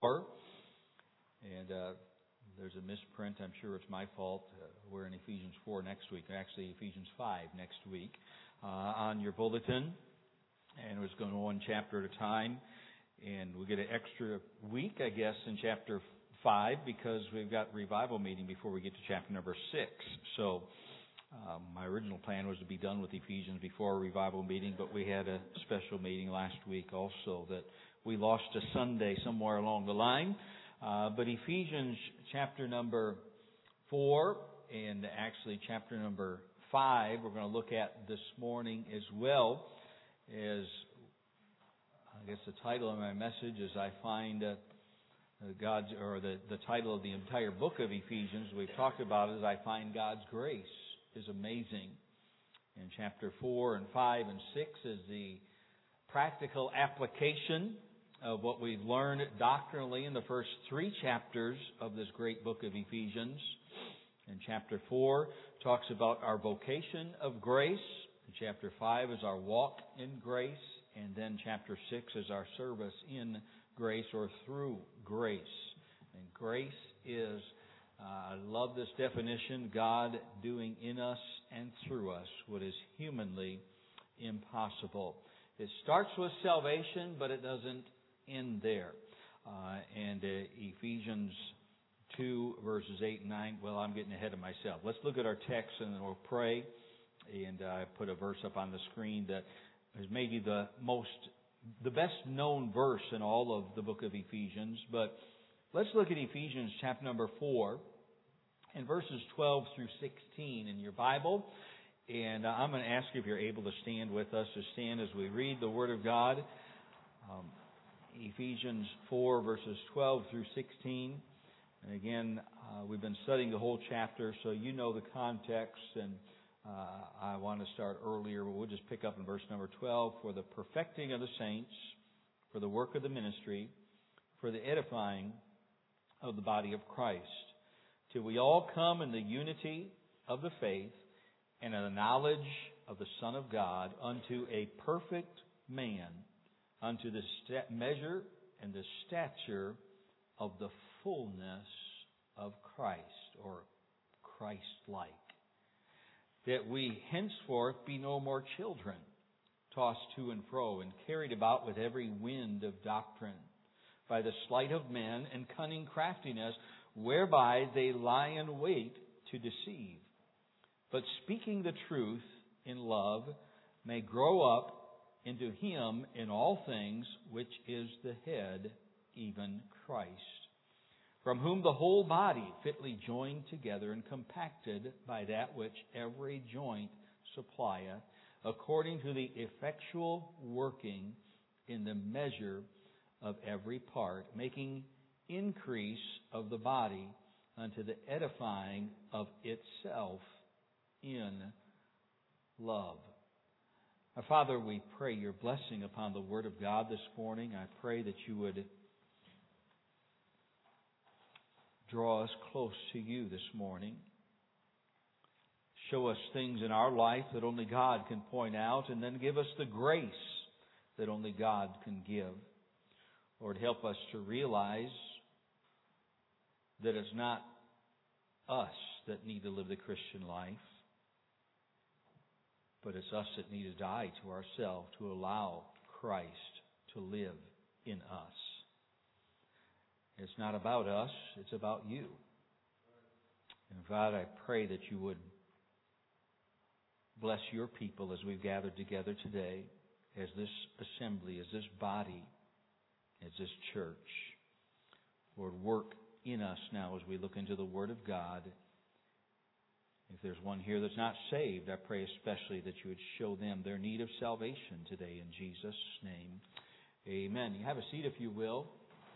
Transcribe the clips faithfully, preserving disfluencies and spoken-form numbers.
four. And uh, there's a misprint. I'm sure it's my fault. Uh, we're in Ephesians four next week. Actually, Ephesians five next week uh, on your bulletin. And we're just going one chapter at a time. And we get an extra week, I guess, in chapter five because we've got revival meeting before we get to chapter number six. So um, my original plan was to be done with Ephesians before a revival meeting, but we had a special meeting last week also that we lost a Sunday somewhere along the line. Uh, but Ephesians chapter number four and actually chapter number five we're going to look at this morning as well as, I guess the title of my message is I find uh, God's, or the, the title of the entire book of Ephesians we've talked about is I find God's grace is amazing. And chapter four and five and six is the practical application of what we've learned doctrinally in the first three chapters of this great book of Ephesians. And chapter four talks about our vocation of grace. And chapter five is our walk in grace. And then chapter six is our service in grace or through grace. And grace is, uh, I love this definition, God doing in us and through us what is humanly impossible. It starts with salvation, but it doesn't end there. Uh, and uh, Ephesians two, verses eight and nine, well, I'm getting ahead of myself. Let's look at our text and then we'll pray. And uh, I put a verse up on the screen that is maybe the most, the best known verse in all of the book of Ephesians. But let's look at Ephesians chapter number four and verses twelve through sixteen in your Bible. And uh, I'm going to ask you if you're able to stand with us, to stand as we read the Word of God. Um, Ephesians four, verses twelve through sixteen. And again, uh, we've been studying the whole chapter, so you know the context, and uh, I want to start earlier, but we'll just pick up in verse number twelve. For the perfecting of the saints, for the work of the ministry, for the edifying of the body of Christ, till we all come in the unity of the faith and in the knowledge of the Son of God, unto a perfect man, unto the st- measure and the stature of the fullness of Christ, or Christ-like, that we henceforth be no more children, tossed to and fro and carried about with every wind of doctrine, by the sleight of men and cunning craftiness, whereby they lie in wait to deceive. But speaking the truth in love, may grow up into Him in all things, which is the head, even Christ, from whom the whole body fitly joined together and compacted by that which every joint supplieth, according to the effectual working in the measure of every part, making increase of the body unto the edifying of itself in love. Our Father, we pray your blessing upon the Word of God this morning. I pray that you would draw us close to you this morning. Show us things in our life that only God can point out, and then give us the grace that only God can give. Lord, help us to realize that it's not us that need to live the Christian life, but it's us that need to die to ourselves to allow Christ to live in us. It's not about us, it's about you. And God, I pray that you would bless your people as we've gathered together today, as this assembly, as this body, as this church. Lord, work in us now as we look into the Word of God. If there's one here that's not saved, I pray especially that you would show them their need of salvation today in Jesus' name. Amen. You have a seat if you will.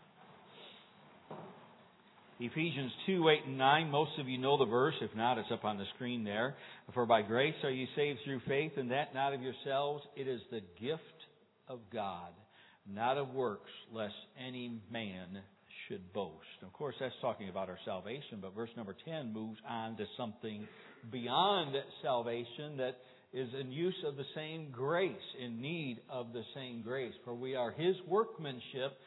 Ephesians two, eight and nine. Most of you know the verse. If not, it's up on the screen there. For by grace are you saved through faith, and that not of yourselves. It is the gift of God, not of works, lest any man should boast. Of course, that's talking about our salvation, but verse number ten moves on to something beyond salvation that is in use of the same grace, in need of the same grace. For we are His workmanship,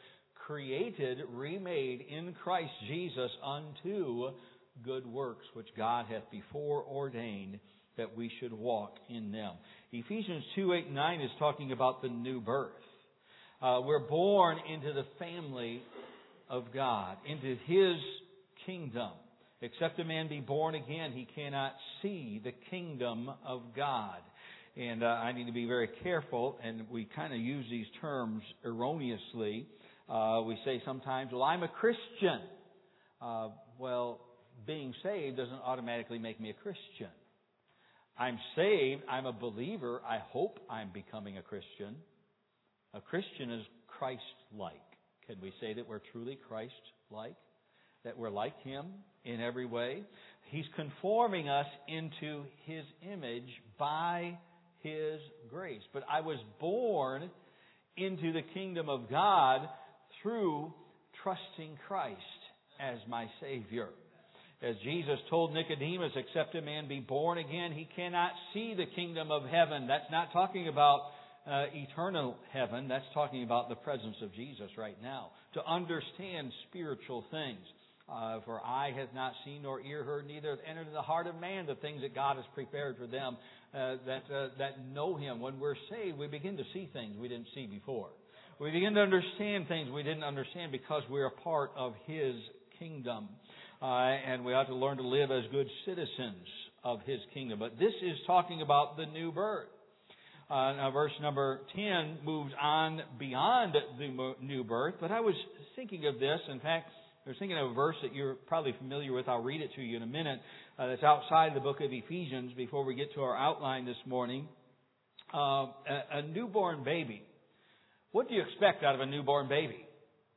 created, remade in Christ Jesus unto good works, which God hath before ordained that we should walk in them. Ephesians two, eight, and nine is talking about the new birth. Uh, we're born into the family of God, into His kingdom. Except a man be born again, he cannot see the kingdom of God. And uh, I need to be very careful, and we kind of use these terms erroneously. Uh, we say sometimes, well, I'm a Christian. Uh, well, being saved doesn't automatically make me a Christian. I'm saved, I'm a believer, I hope I'm becoming a Christian. A Christian is Christ-like. Can we say that we're truly Christ-like? That we're like Him in every way? He's conforming us into His image by His grace. But I was born into the kingdom of God through trusting Christ as my Savior. As Jesus told Nicodemus, except a man be born again, he cannot see the kingdom of heaven. That's not talking about uh, eternal heaven. That's talking about the presence of Jesus right now. To understand spiritual things. Uh, for eye hath not seen nor ear heard, neither hath entered into the heart of man the things that God has prepared for them uh, that uh, that know Him. When we're saved, we begin to see things we didn't see before. We begin to understand things we didn't understand because we're a part of His kingdom. Uh, and we ought to learn to live as good citizens of His kingdom. But this is talking about the new birth. Uh, now, verse number ten moves on beyond the new birth. But I was thinking of this. In fact, I was thinking of a verse that you're probably familiar with. I'll read it to you in a minute. Uh, that's outside the book of Ephesians before we get to our outline this morning. Uh, a, a newborn baby. What do you expect out of a newborn baby?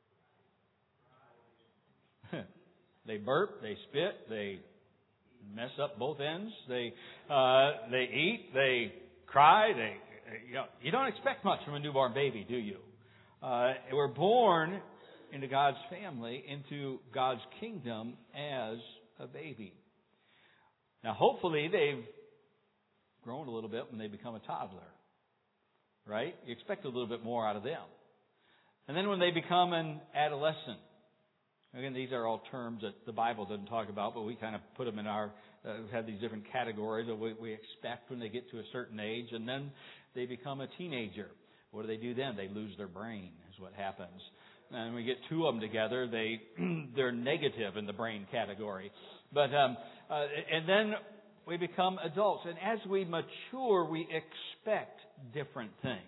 They burp, they spit, they mess up both ends, they uh, they eat, they cry. They you know you don't expect much from a newborn baby, do you? Uh, we're born into God's family, into God's kingdom as a baby. Now, hopefully, they've grown a little bit when they become a toddler, right? You expect a little bit more out of them. And then when they become an adolescent, again, these are all terms that the Bible doesn't talk about, but we kind of put them in our, uh, we have these different categories that we, we expect when they get to a certain age, and then they become a teenager. What do they do then? They lose their brain, is what happens. And we get two of them together, they, they're negative in the brain category. But, um, uh, and then we become adults. And as we mature, we expect different things.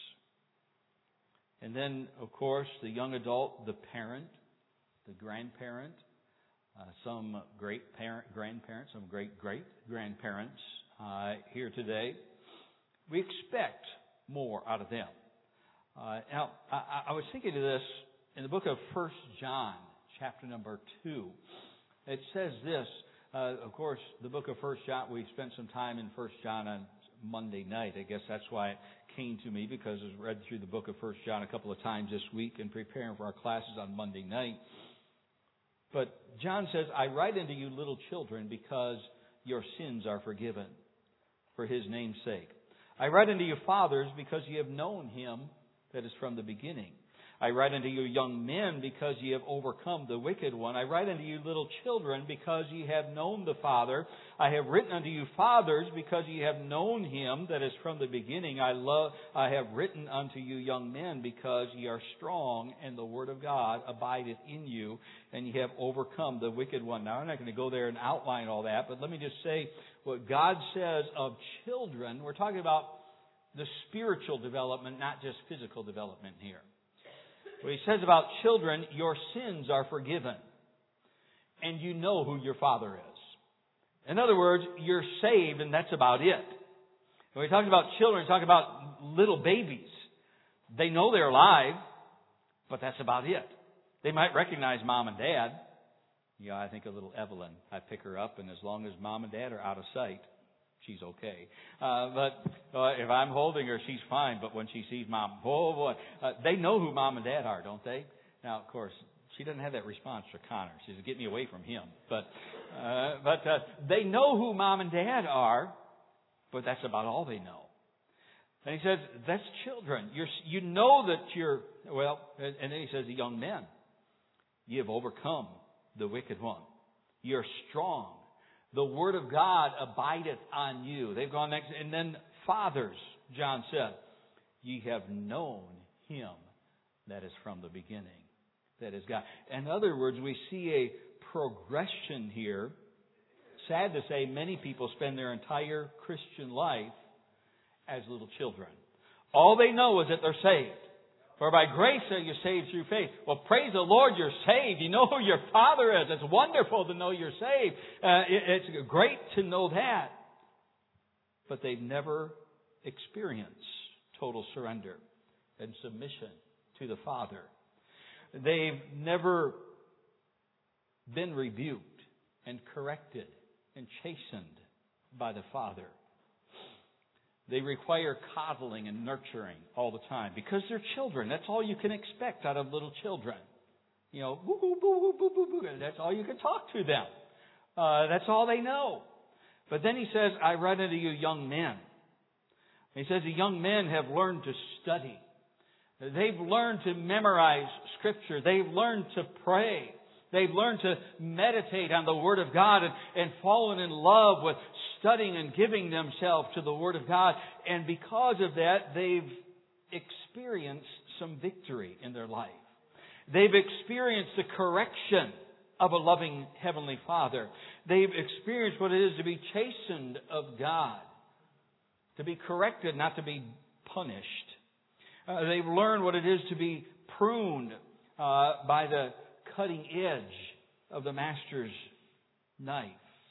And then, of course, the young adult, the parent, the grandparent, uh, some great parent, grandparents, some great great grandparents uh, here today. We expect more out of them. Uh, now, I, I was thinking of this in the book of First John, chapter number two. It says this. Uh, of course, the book of First John. We spent some time in First John on Monday night. I guess that's why it came to me, because I read through the book of First John a couple of times this week in preparing for our classes on Monday night. But John says, I write unto you little children because your sins are forgiven for His name's sake. I write unto you fathers because ye have known Him that is from the beginning. I write unto you young men because ye have overcome the wicked one. I write unto you little children because ye have known the Father. I have written unto you fathers because ye have known Him that is from the beginning. I love. I have written unto you young men because ye are strong and the word of God abideth in you and ye have overcome the wicked one. Now I'm not going to go there and outline all that, but let me just say what God says of children. We're talking about the spiritual development, not just physical development here. What He says about children, your sins are forgiven. And you know who your Father is. In other words, you're saved and that's about it. When we talk about children, we talk about little babies. They know they're alive, but that's about it. They might recognize mom and dad. Yeah, I think of little Evelyn. I pick her up, and as long as mom and dad are out of sight, she's okay. Uh, but uh, if I'm holding her, she's fine. But when she sees mom, oh boy, uh, they know who mom and dad are, don't they? Now, of course, she doesn't have that response for Connor. She says, "Get me away from him." But uh, but uh, they know who mom and dad are, but that's about all they know. And he says, that's children. You're, you know that you're, well, and then he says, young men, ye have overcome the wicked one. You're strong. The word of God abideth on you. They've gone next. And then fathers, John said, ye have known him that is from the beginning. That is God. In other words, we see a progression here. Sad to say, many people spend their entire Christian life as little children. All they know is that they're saved. For by grace are you saved through faith. Well, praise the Lord, you're saved. You know who your Father is. It's wonderful to know you're saved. Uh, it, it's great to know that. But they've never experienced total surrender and submission to the Father. They've never been rebuked and corrected and chastened by the Father. They require coddling and nurturing all the time because they're children. That's all you can expect out of little children. You know, boo, boo, boo, boo, boo, boo. That's all you can talk to them. Uh, that's all they know. But then he says, I write unto you young men. He says the young men have learned to study. They've learned to memorize Scripture. They've learned to pray. They've learned to meditate on the Word of God and, and fallen in love with studying and giving themselves to the Word of God. And because of that, they've experienced some victory in their life. They've experienced the correction of a loving Heavenly Father. They've experienced what it is to be chastened of God. To be corrected, not to be punished. Uh, they've learned what it is to be pruned uh, by the cutting edge of the Master's knife.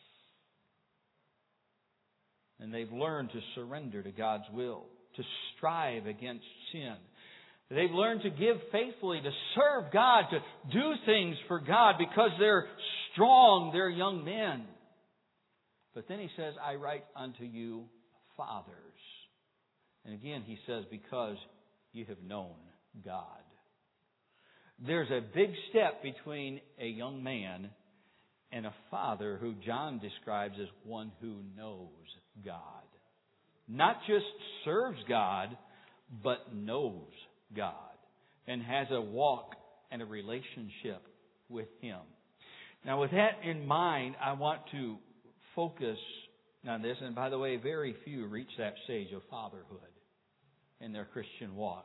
And they've learned to surrender to God's will, to strive against sin. They've learned to give faithfully, to serve God, to do things for God because they're strong, they're young men. But then he says, I write unto you fathers. And again he says, because you have known God. There's a big step between a young man and a father who John describes as one who knows God. Not just serves God, but knows God and has a walk and a relationship with Him. Now with that in mind, I want to focus on this. And by the way, very few reach that stage of fatherhood in their Christian walk.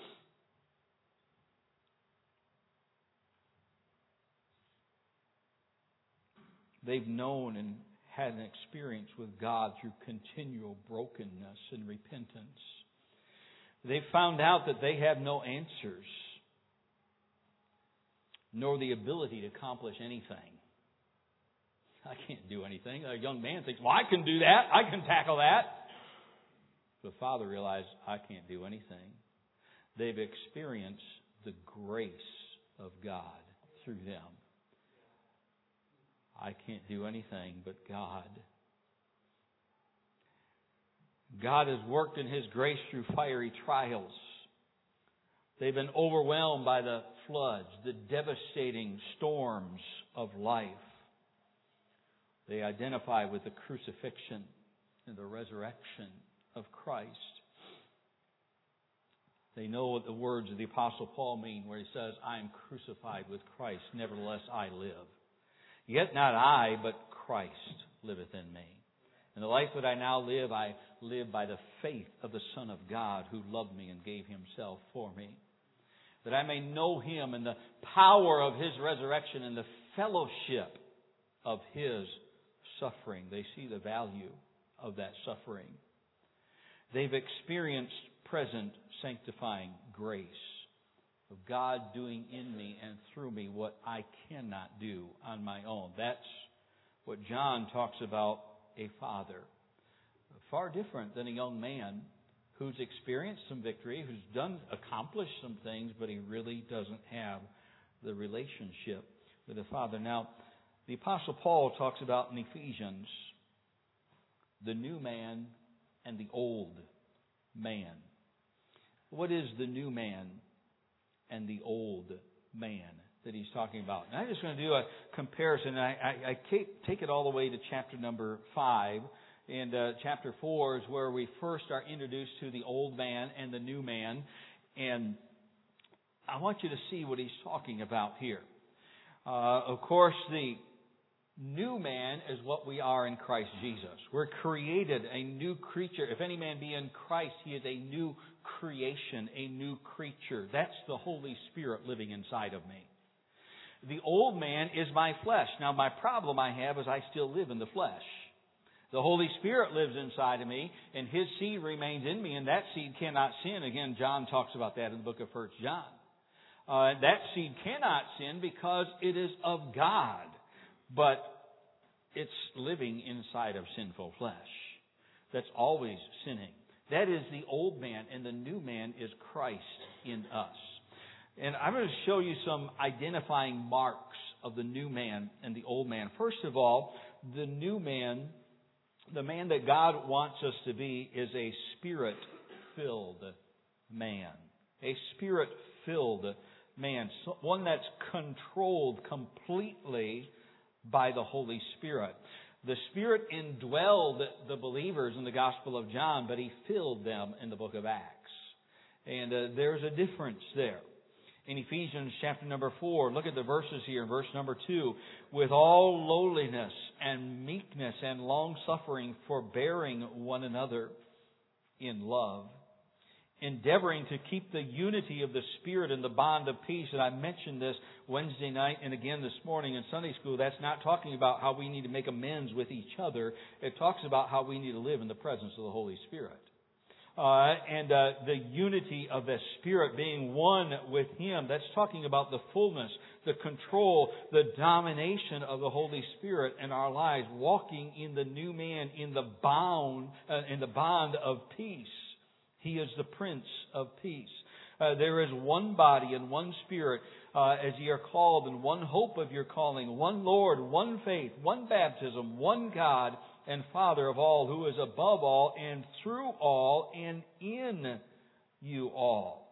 They've known and had an experience with God through continual brokenness and repentance. They've found out that they have no answers, nor the ability to accomplish anything. I can't do anything. A young man thinks, well, I can do that. I can tackle that. The father realized, I can't do anything. They've experienced the grace of God through them. I can't do anything but God. God has worked in His grace through fiery trials. They've been overwhelmed by the floods, the devastating storms of life. They identify with the crucifixion and the resurrection of Christ. They know what the words of the Apostle Paul mean, where he says, I am crucified with Christ, nevertheless I live. Yet not I, but Christ liveth in me. And the life that I now live, I live by the faith of the Son of God who loved me and gave Himself for me. That I may know Him and the power of His resurrection and the fellowship of His suffering. They see the value of that suffering. They've experienced present sanctifying grace of God doing in me and through me what I cannot do on my own. That's what John talks about a father. Far different than a young man who's experienced some victory, who's done, accomplished some things, but he really doesn't have the relationship with the Father. Now, the Apostle Paul talks about in Ephesians the new man and the old man. What is the new man and the old man that he's talking about? And I'm just going to do a comparison. I, I, I take it all the way to chapter number five And uh, chapter four is where we first are introduced to the old man and the new man. And I want you to see what he's talking about here. Uh, of course, the new man is what we are in Christ Jesus. We're created a new creature. If any man be in Christ, he is a new creation, a new creature. That's the Holy Spirit living inside of me. The old man is my flesh. Now, my problem I have is I still live in the flesh. The Holy Spirit lives inside of me, and His seed remains in me, and that seed cannot sin. Again, John talks about that in the book of First John. Uh, that seed cannot sin because it is of God, but it's living inside of sinful flesh. That's always sinning. That is the old man, and the new man is Christ in us. And I'm going to show you some identifying marks of the new man and the old man. First of all, the new man, the man that God wants us to be, is a Spirit-filled man. A Spirit-filled man. One that's controlled completely by the Holy Spirit. The Spirit indwelled the believers in the Gospel of John, but He filled them in the book of Acts. And uh, there's a difference there. In Ephesians chapter number four, look at the verses here, verse number two. With all lowliness and meekness and long-suffering, forbearing one another in love, endeavoring to keep the unity of the Spirit in the bond of peace. And I mentioned this Wednesday night and again this morning in Sunday school. That's not talking about how we need to make amends with each other. It talks about how we need to live in the presence of the Holy Spirit. Uh, and uh, the unity of the Spirit being one with Him. That's talking about the fullness, the control, the domination of the Holy Spirit in our lives, walking in the new man in the bound, uh, in the bond of peace. He is the Prince of Peace. Uh, there is one body and one Spirit, uh, as ye are called, and one hope of your calling, one Lord, one faith, one baptism, one God and Father of all, who is above all and through all and in you all.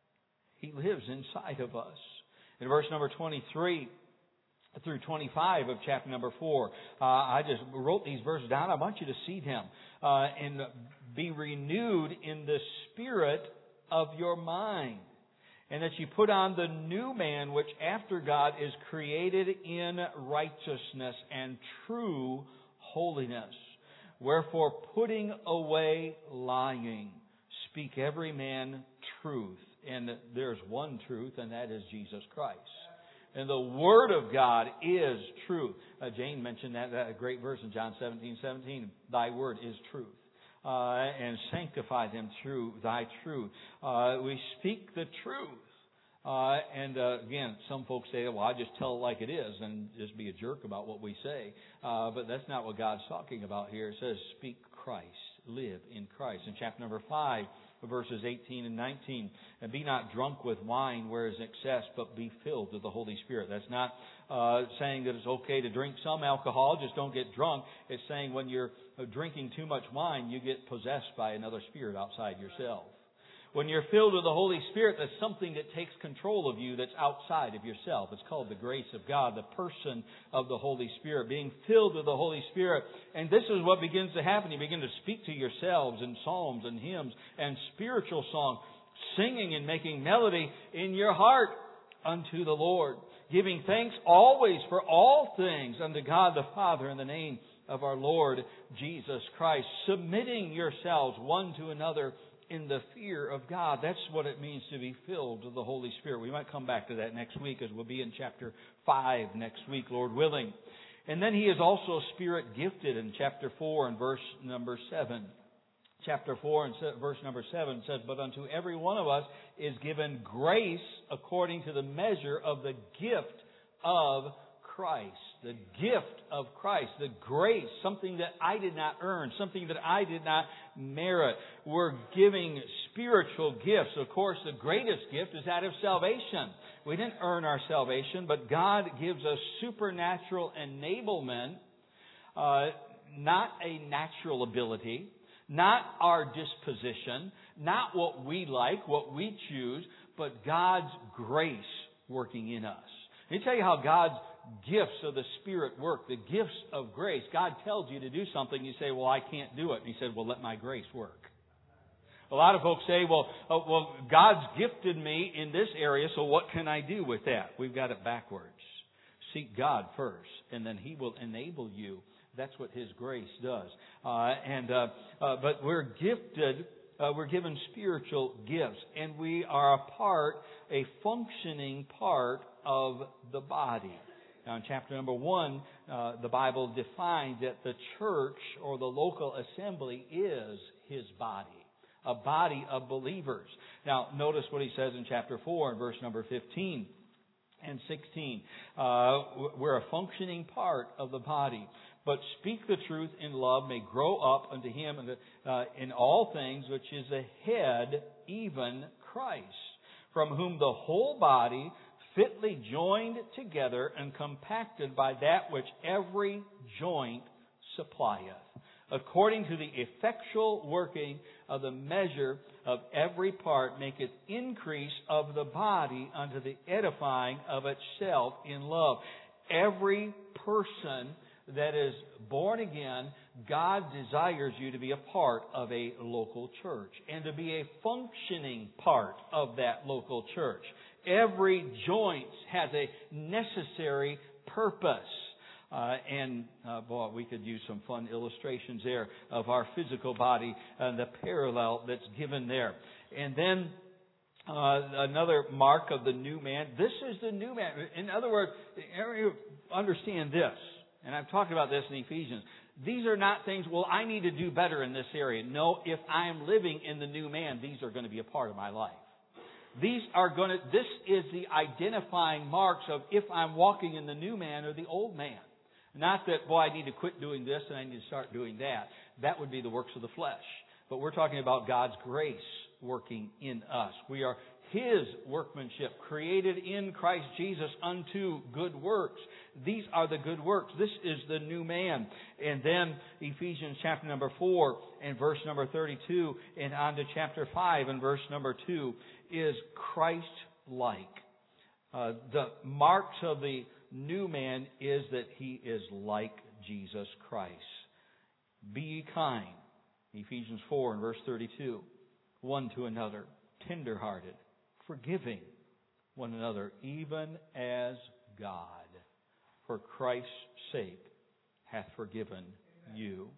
He lives inside of us. In verse number twenty-three through twenty-five of chapter number four, uh, I just wrote these verses down. I want you to see them. Uh, and be renewed in the spirit of your mind. And that you put on the new man, which after God is created in righteousness and true holiness. Wherefore, putting away lying, speak every man truth. And there's one truth, and that is Jesus Christ. And the Word of God is truth. Uh, Jane mentioned that, that great verse in John seventeen seventeen. Thy Word is truth. Uh, and sanctify them through thy truth. Uh, we speak the truth. Uh, and uh, again, some folks say, well, I just tell it like it is and just be a jerk about what we say. Uh, but that's not what God's talking about here. It says, speak Christ, live in Christ. In chapter number five, verses eighteen and nineteen, and be not drunk with wine where is excess, but be filled with the Holy Spirit. That's not uh, saying that it's okay to drink some alcohol, just don't get drunk. It's saying when you're drinking too much wine, you get possessed by another spirit outside yourself. When you're filled with the Holy Spirit, that's something that takes control of you that's outside of yourself. It's called the grace of God, the person of the Holy Spirit, being filled with the Holy Spirit. And this is what begins to happen. You begin to speak to yourselves in psalms and hymns and spiritual songs, singing and making melody in your heart unto the Lord, giving thanks always for all things unto God the Father in the name of our Lord Jesus Christ, submitting yourselves one to another in the fear of God. That's what it means to be filled with the Holy Spirit. We might come back to that next week, as we'll be in chapter five next week, Lord willing. And then He is also Spirit gifted in chapter four and verse number seven. Chapter four and verse number seven says, but unto every one of us is given grace according to the measure of the gift of Christ. The gift of Christ. The grace. Something that I did not earn. Something that I did not merit. We're giving spiritual gifts. Of course, the greatest gift is that of salvation. We didn't earn our salvation, but God gives us supernatural enablement. Uh, not a natural ability. Not our disposition. Not what we like, what we choose, but God's grace working in us. Let me tell you how God's gifts of the Spirit work, the gifts of grace. God tells you to do something, you say, well, I can't do it. And He said, well, let my grace work. A lot of folks say, well, oh, well, God's gifted me in this area, so what can I do with that? We've got it backwards. Seek God first, and then He will enable you. That's what His grace does. Uh, and uh, uh, but we're gifted, uh, we're given spiritual gifts, and we are a part, a functioning part of the body. Now, in chapter number one, uh, the Bible defines that the church or the local assembly is His body. A body of believers. Now, notice what he says in chapter four and verse number fifteen and sixteen. Uh, we're a functioning part of the body. But speak the truth in love, may grow up unto Him uh, in all things, which is the head, even Christ, from whom the whole body, fitly joined together and compacted by that which every joint supplieth, according to the effectual working of the measure of every part, maketh increase of the body unto the edifying of itself in love. Every person that is born again, God desires you to be a part of a local church and to be a functioning part of that local church. Every joint has a necessary purpose. Uh, and, uh, boy, we could use some fun illustrations there of our physical body and the parallel that's given there. And then uh, another mark of the new man. This is the new man. In other words, understand this. And I've talked about this in Ephesians. These are not things, well, I need to do better in this area. No, if I am living in the new man, these are going to be a part of my life. These are going to, this is the identifying marks of if I'm walking in the new man or the old man. Not that, boy, I need to quit doing this and I need to start doing that. That would be the works of the flesh. But we're talking about God's grace working in us. We are His workmanship, created in Christ Jesus unto good works. These are the good works. This is the new man. And then Ephesians chapter number four and verse number thirty-two and on to chapter five and verse number two is Christ-like. Uh, the marks of the new man is that he is like Jesus Christ. Be ye kind, Ephesians four and verse thirty-two, one to another, tender-hearted, forgiving one another, even as God, for Christ's sake, hath forgiven you.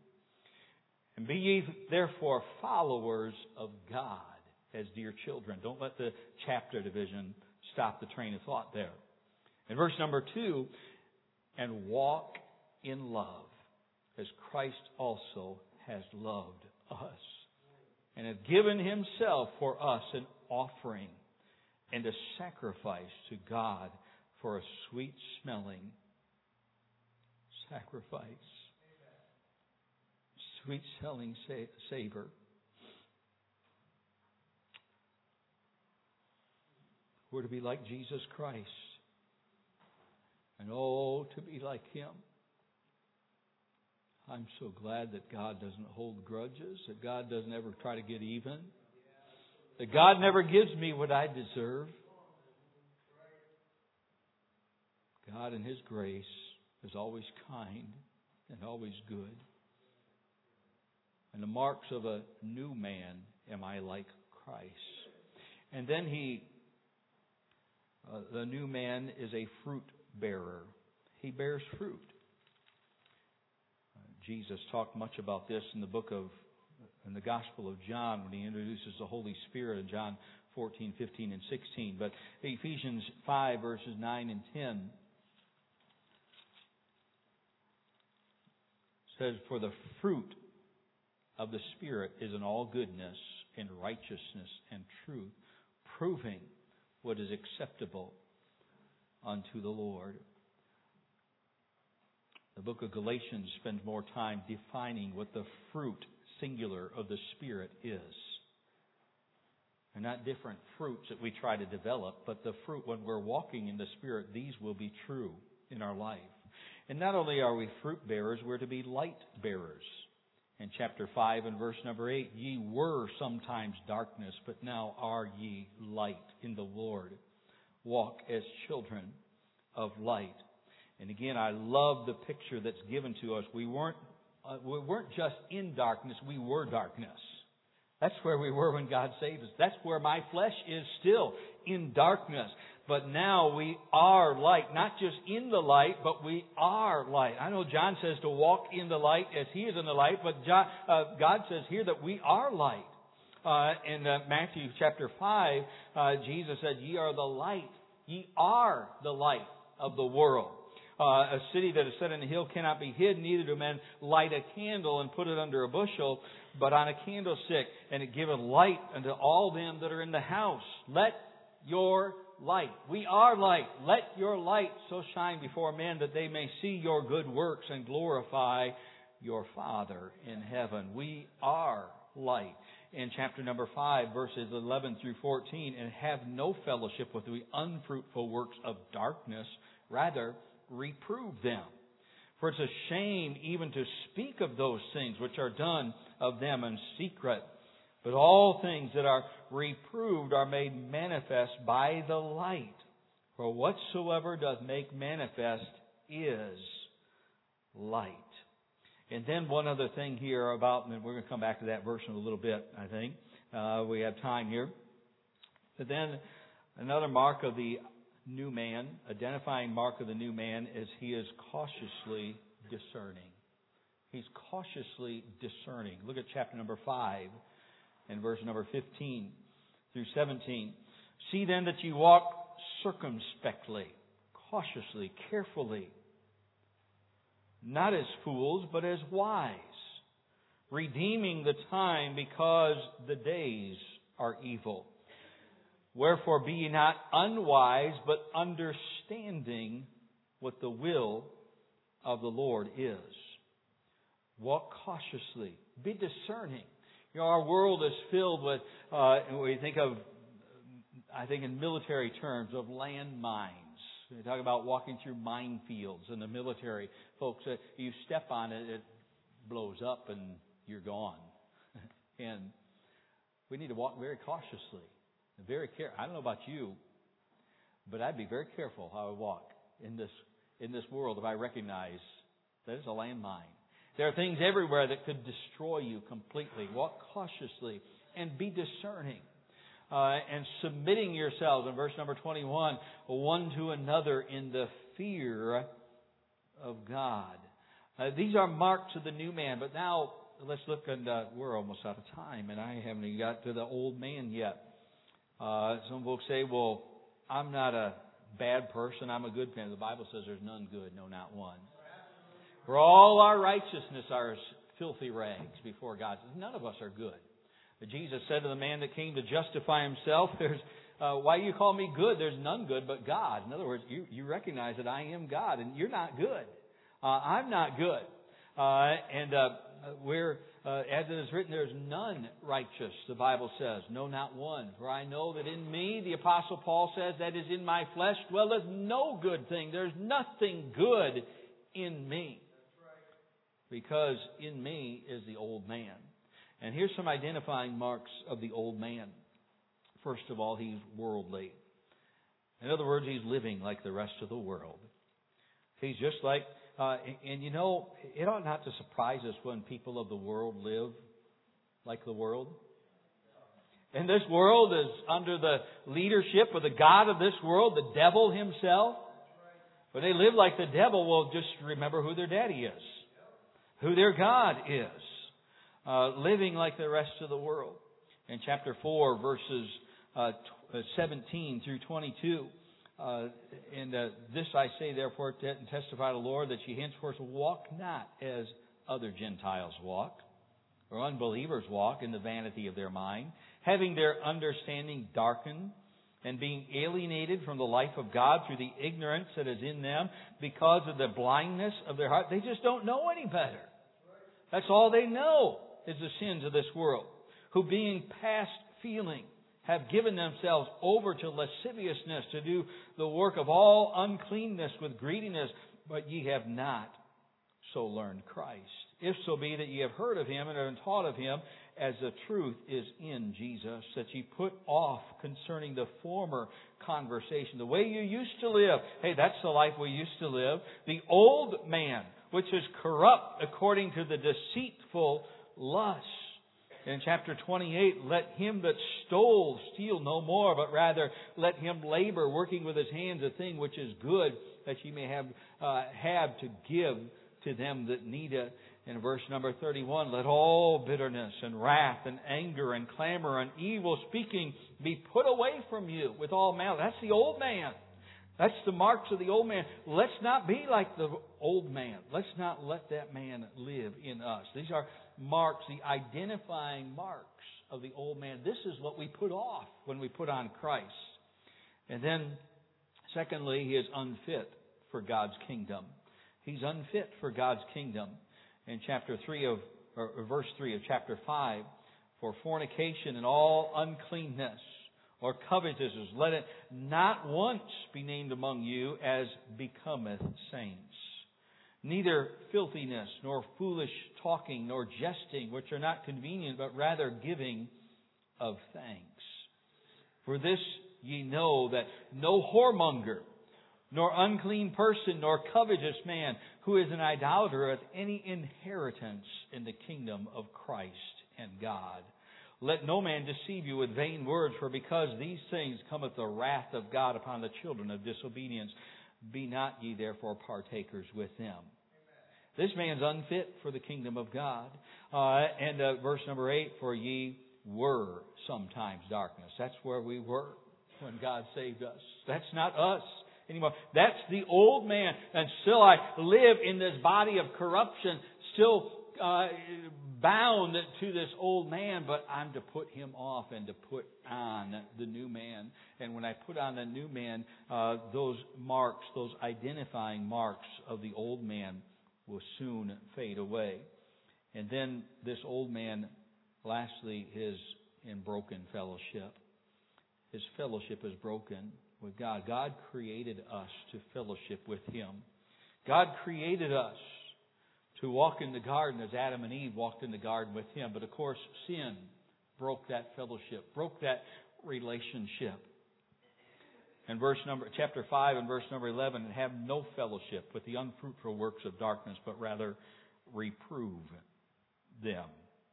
And be ye therefore followers of God as dear children. Don't let the chapter division stop the train of thought there. In verse number two, and walk in love, as Christ also has loved us, and hath given Himself for us an offering and a sacrifice to God for a sweet-smelling sacrifice. Sweet-smelling savor. We're to be like Jesus Christ. And oh, to be like Him. I'm so glad that God doesn't hold grudges, that God doesn't ever try to get even, that God never gives me what I deserve. God in His grace is always kind and always good. And the marks of a new man, am I like Christ? And then he, uh, the new man is a fruit bearer. He bears fruit. Uh, Jesus talked much about this in the book of, in the Gospel of John when He introduces the Holy Spirit in John fourteen, fifteen, and sixteen. But Ephesians five verses nine and ten says, for the fruit of the Spirit is in all goodness and righteousness and truth, proving what is acceptable unto the Lord. The book of Galatians spends more time defining what the fruit, singular, of the Spirit is. They're not different fruits that we try to develop, but the fruit, when we're walking in the Spirit, these will be true in our life. And not only are we fruit bearers, we're to be light bearers. In chapter five and verse number eight, ye were sometimes darkness, but now are ye light in the Lord. Walk as children of light. And again, I love the picture that's given to us. We weren't, uh, we weren't just in darkness, we were darkness. That's where we were when God saved us. That's where my flesh is still, in darkness. But now we are light. Not just in the light, but we are light. I know John says to walk in the light as He is in the light, but John, uh, God says here that we are light. Uh, in uh, Matthew chapter five, uh, Jesus said, "Ye are the light. Ye are the light of the world." Uh, a city that is set on a hill cannot be hid, neither do men light a candle and put it under a bushel, but on a candlestick, and it giveth light unto all them that are in the house. Let your light, we are light, let your light so shine before men that they may see your good works and glorify your Father in heaven. We are light. In chapter number five, verses eleven through fourteen, and have no fellowship with the unfruitful works of darkness, rather reprove them. For it's a shame even to speak of those things which are done of them in secret. But all things that are reproved are made manifest by the light. For whatsoever doth make manifest is light. And then one other thing here about, and we're going to come back to that verse in a little bit, I think. Uh, we have time here. But then another mark of the new man, identifying mark of the new man, is he is cautiously discerning. He's cautiously discerning. Look at chapter number five and verse number fifteen through seventeen. See then that you walk circumspectly, cautiously, carefully, not as fools, but as wise, redeeming the time because the days are evil. Wherefore be ye not unwise, but understanding what the will of the Lord is. Walk cautiously. Be discerning. You know, our world is filled with, uh, we think of, I think in military terms, of landmines. We talk about walking through minefields in the military. Folks, uh, you step on it, it blows up and you're gone. And we need to walk very cautiously. Very care. I don't know about you, but I'd be very careful how I walk in this in this world if I recognize that it's a landmine. There are things everywhere that could destroy you completely. Walk cautiously and be discerning, uh, and submitting yourselves in verse number twenty-one, one to another in the fear of God. Uh, these are marks of the new man. But now let's look, and uh, we're almost out of time, and I haven't even got to the old man yet. Uh, some folks say, well, I'm not a bad person, I'm a good man. The Bible says there's none good, no, not one. For all our righteousness are as filthy rags before God. None of us are good. But Jesus said to the man that came to justify himself, "There's uh, why you call me good? There's none good but God." In other words, you, you recognize that I am God, and you're not good. Uh, I'm not good. Uh, and uh, we're, uh, as it is written, there's none righteous, the Bible says. No, not one. For I know that in me, the Apostle Paul says, that is in my flesh, dwelleth no good thing. There's nothing good in me. Because in me is the old man. And here's some identifying marks of the old man. First of all, he's worldly. In other words, he's living like the rest of the world. He's just like, uh, and, and you know, it ought not to surprise us when people of the world live like the world. And this world is under the leadership of the God of this world, the devil himself. When they live like the devil, well, just remember who their daddy is, who their God is. Uh, living like the rest of the world. In chapter four, verses uh, seventeen through twenty-two, uh, and uh, this I say therefore to testify to the Lord, that ye henceforth walk not as other Gentiles walk, or unbelievers walk in the vanity of their mind, having their understanding darkened, and being alienated from the life of God through the ignorance that is in them, because of the blindness of their heart. They just don't know any better. That's all they know is the sins of this world, who being past feeling have given themselves over to lasciviousness, to do the work of all uncleanness with greediness, but ye have not so learned Christ. If so be that ye have heard of him and have been taught of him, as the truth is in Jesus, that ye put off concerning the former conversation, the way you used to live. Hey, that's the life we used to live. The old man, which is corrupt according to the deceitful lust. In chapter twenty-eight, let him that stole steal no more, but rather let him labor, working with his hands a thing which is good, that ye may have uh, have to give to them that need it. In verse number thirty-one, let all bitterness and wrath and anger and clamor and evil speaking be put away from you with all malice. That's the old man. That's the marks of the old man. Let's not be like the old man. Let's not let that man live in us. These are marks, the identifying marks of the old man. This is what we put off when we put on Christ. And then, secondly, he is unfit for God's kingdom. He's unfit for God's kingdom. In chapter three of, or verse three of chapter five, for fornication and all uncleanness or covetousness, let it not once be named among you as becometh saints. Neither filthiness, nor foolish talking, nor jesting, which are not convenient, but rather giving of thanks. For this ye know that no whoremonger, nor unclean person, nor covetous man, who is an idolater, hath any inheritance in the kingdom of Christ and God. Let no man deceive you with vain words, for because these things cometh the wrath of God upon the children of disobedience. Be not ye therefore partakers with them. This man's unfit for the kingdom of God. Uh, and uh, verse number eight, for ye were sometimes darkness. That's where we were when God saved us. That's not us anymore. That's the old man. And still I live in this body of corruption, still uh, bound to this old man, but I'm to put him off and to put on the new man. And when I put on the new man, uh, those marks, those identifying marks of the old man will soon fade away. And then this old man, lastly, is in broken fellowship. His fellowship is broken with God. God created us to fellowship with Him. God created us to walk in the garden as Adam and Eve walked in the garden with Him. But of course, sin broke that fellowship, broke that relationship. In verse number, chapter five and verse number eleven, and have no fellowship with the unfruitful works of darkness, but rather reprove them.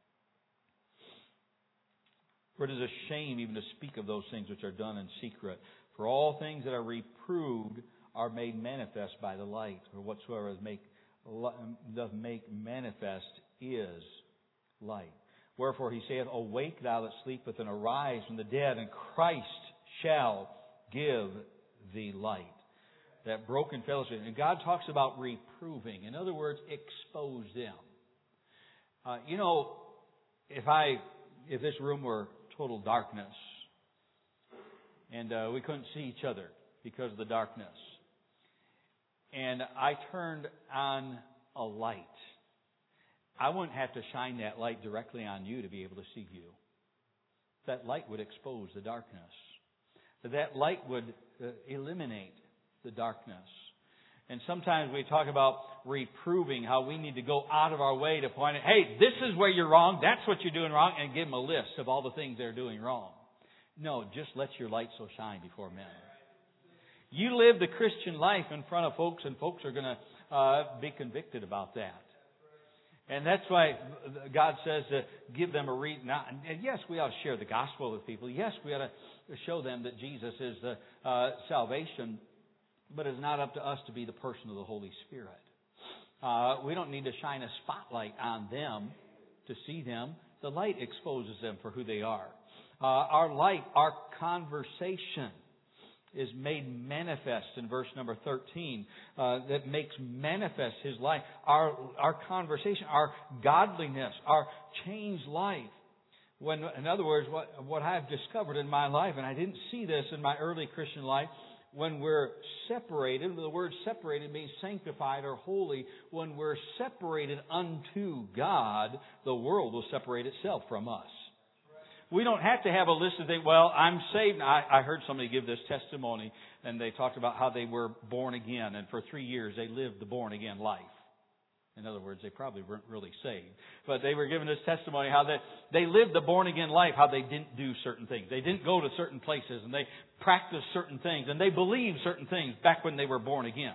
For it is a shame even to speak of those things which are done in secret. For all things that are reproved are made manifest by the light, or whatsoever is make, doth make manifest is light. Wherefore he saith, awake thou that sleepeth, and arise from the dead, and Christ shall give thee light. That broken fellowship. And God talks about reproving. In other words, expose them. Uh, you know, if I, if this room were total darkness, and uh, we couldn't see each other because of the darkness, and I turned on a light, I wouldn't have to shine that light directly on you to be able to see you. That light would expose the darkness. That light would uh, eliminate the darkness. And sometimes we talk about reproving, how we need to go out of our way to point out, hey, this is where you're wrong, that's what you're doing wrong, and give them a list of all the things they're doing wrong. No, just let your light so shine before men. You live the Christian life in front of folks, and folks are going to uh, be convicted about that. And that's why God says to give them a reason. And yes, we ought to share the gospel with people. Yes, we ought to show them that Jesus is the uh, salvation. But it's not up to us to be the person of the Holy Spirit. Uh, we don't need to shine a spotlight on them to see them. The light exposes them for who they are. Uh, our light, our conversation is made manifest in verse number thirteen. Uh, that makes manifest His life. Our our conversation, our godliness, our changed life. When, in other words, what what I've discovered in my life, and I didn't see this in my early Christian life. When we're separated, the word separated means sanctified or holy. When we're separated unto God, the world will separate itself from us. We don't have to have a list of things. Well, I'm saved. I, I heard somebody give this testimony, and they talked about how they were born again, and for three years they lived the born again life. In other words, they probably weren't really saved. But they were giving us testimony how they, they lived the born-again life, how they didn't do certain things. They didn't go to certain places, and they practiced certain things, and they believed certain things back when they were born again.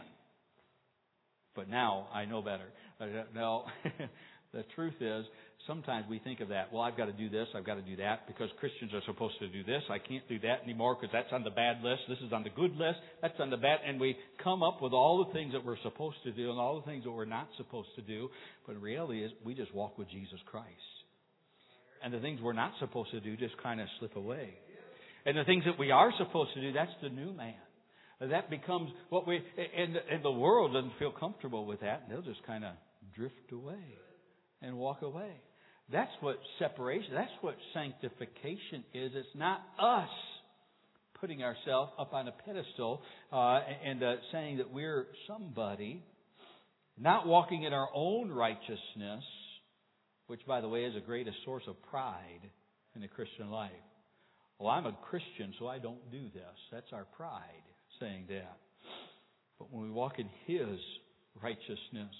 But now I know better. No, the truth is, sometimes we think of that. Well, I've got to do this, I've got to do that, because Christians are supposed to do this. I can't do that anymore because that's on the bad list. This is on the good list. That's on the bad. And we come up with all the things that we're supposed to do and all the things that we're not supposed to do. But the reality is, we just walk with Jesus Christ. And the things we're not supposed to do just kind of slip away. And the things that we are supposed to do, that's the new man. That becomes what we, and, and the world doesn't feel comfortable with that. And they'll just kind of drift away and walk away. That's what separation, that's what sanctification is. It's not us putting ourselves up on a pedestal uh, and uh, saying that we're somebody, not walking in our own righteousness, which, by the way, is the greatest source of pride in the Christian life. Well, I'm a Christian, so I don't do this. That's our pride saying that. But when we walk in His righteousness,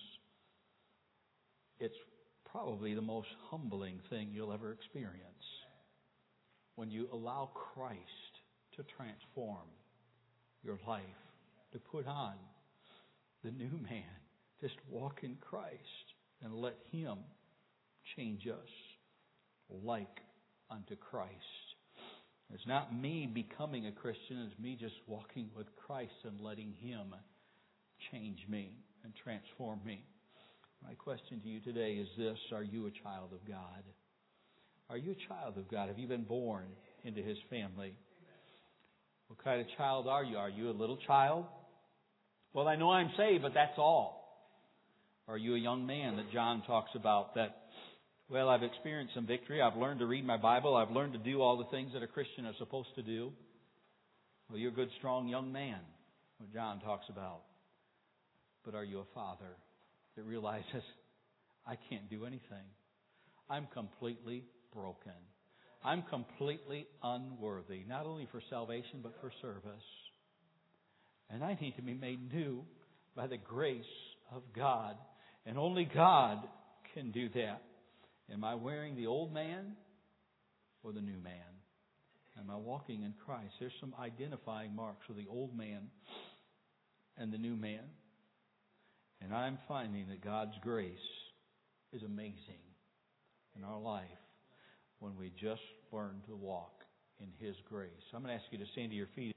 it's probably the most humbling thing you'll ever experience. When you allow Christ to transform your life, to put on the new man, just walk in Christ and let Him change us like unto Christ. It's not me becoming a Christian, it's me just walking with Christ and letting Him change me and transform me. My question to you today is this: are you a child of God? Are you a child of God? Have you been born into His family? What kind of child are you? Are you a little child? Well, I know I'm saved, but that's all. Are you a young man that John talks about that, well, I've experienced some victory. I've learned to read my Bible. I've learned to do all the things that a Christian is supposed to do. Well, you're a good, strong young man, what John talks about. But are you a father that realizes, I can't do anything. I'm completely broken. I'm completely unworthy, not only for salvation, but for service. And I need to be made new by the grace of God. And only God can do that. Am I wearing the old man or the new man? Am I walking in Christ? There's some identifying marks of the old man and the new man. And I'm finding that God's grace is amazing in our life when we just learn to walk in His grace. I'm going to ask you to stand to your feet.